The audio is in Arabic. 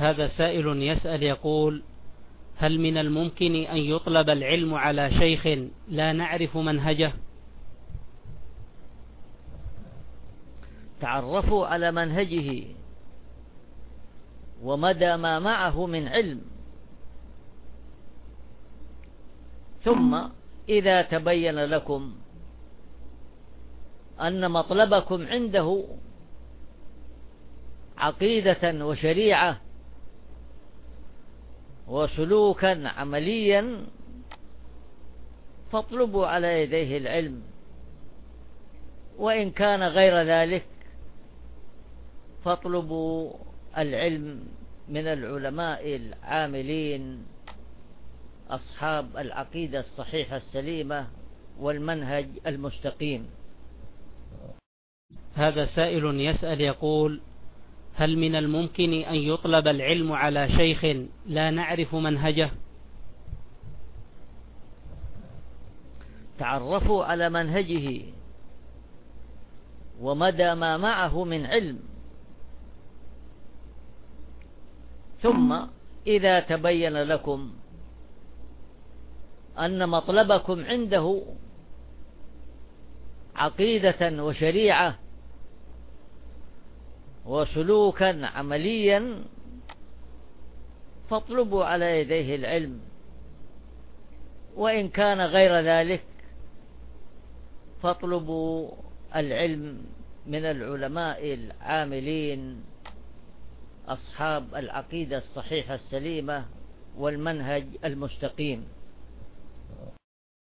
هذا سائل يسأل يقول: هل من الممكن أن يطلب العلم على شيخ لا نعرف منهجه؟ تعرفوا على منهجه ومدى ما معه من علم، ثم إذا تبين لكم أن مطلبكم عنده عقيدة وشريعة وسلوكا عمليا فاطلبوا على يديه العلم، وإن كان غير ذلك فاطلبوا العلم من العلماء العاملين أصحاب العقيدة الصحيحة السليمة والمنهج المستقيم. هذا سائل يسأل يقول: هل من الممكن أن يطلب العلم على شيخ لا نعرف منهجه؟ تعرفوا على منهجه ومدى ما معه من علم، ثم إذا تبين لكم أن مطلبكم عنده عقيدة وشريعة وسلوكا عمليا فاطلبوا على يديه العلم، وإن كان غير ذلك فاطلبوا العلم من العلماء العاملين أصحاب العقيدة الصحيحة السليمة والمنهج المستقيم.